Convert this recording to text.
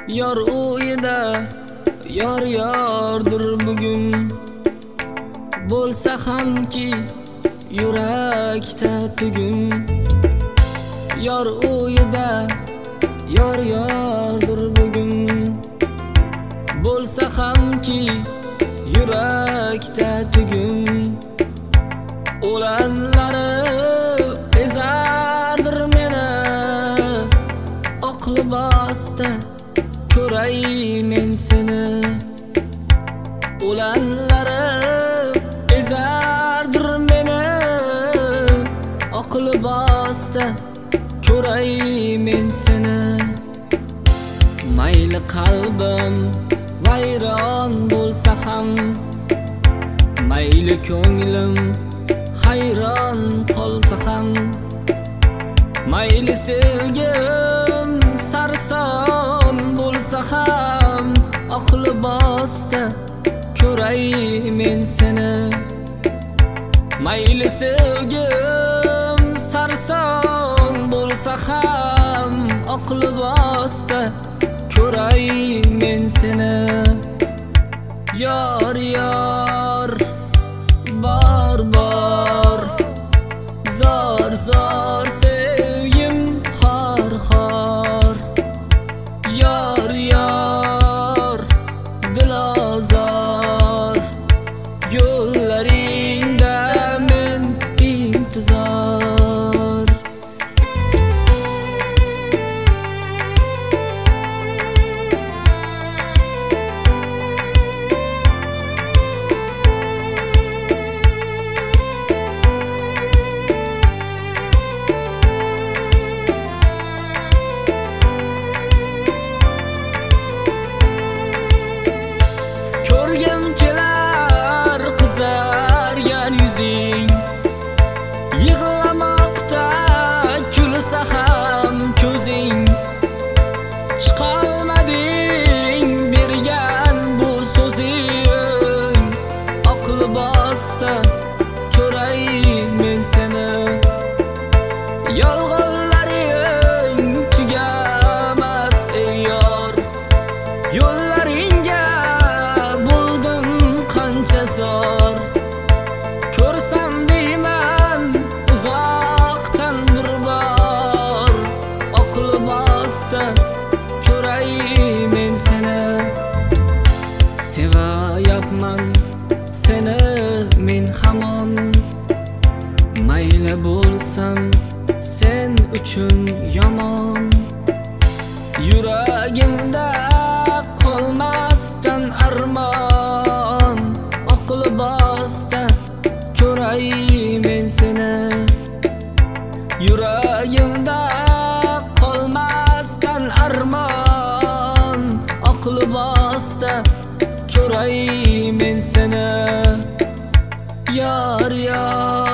Yor uyida yor yordir bugun. Bo'lsa hamki yurakda tugun. Yor uyida yor yordir bugun. Bo'lsa hamki yurakda tugun. O'lanlari ezardir meni, oq libosda ko'ray men seni. O'lanlari ezardir meni, oq libosda ko'ray men seni. Mayli qalbim vayron bo'lsa ham, mayli ko'nglim hayron qolsa ham, mayli sevgim sarson bo'lsa ham, oq libosda ko'ray men seni. Mayli sevgim sarson bo'lsa ham, oq libosda ko'ray men seni. Yor yor bor bor, zor zor sevgim xor xor. Yor yor dilozor, yo'llaringda men intizor. Ko'rgim kelar qizargan yuzing, yig'lamoqda kulsa ham ko'zing. Chiqolmading bergan bu so'zing, oq libosda ko'ray men seni. Yolg'onlaring tugamas ey yor, yo'llaringga bo'ldim qancha zor. Ko'rsam deyman uzoqdan bir bor, oq libosda ko'ray men seni. Sevayapman seni men hamon, mayli bo'lsam sen uchun yomon. Yuragimda qolmasdan armon, oq libosda ko'ray men seni. Yuragimda qolmasdan armon, oq libosda ko'ray men seni. Yor yor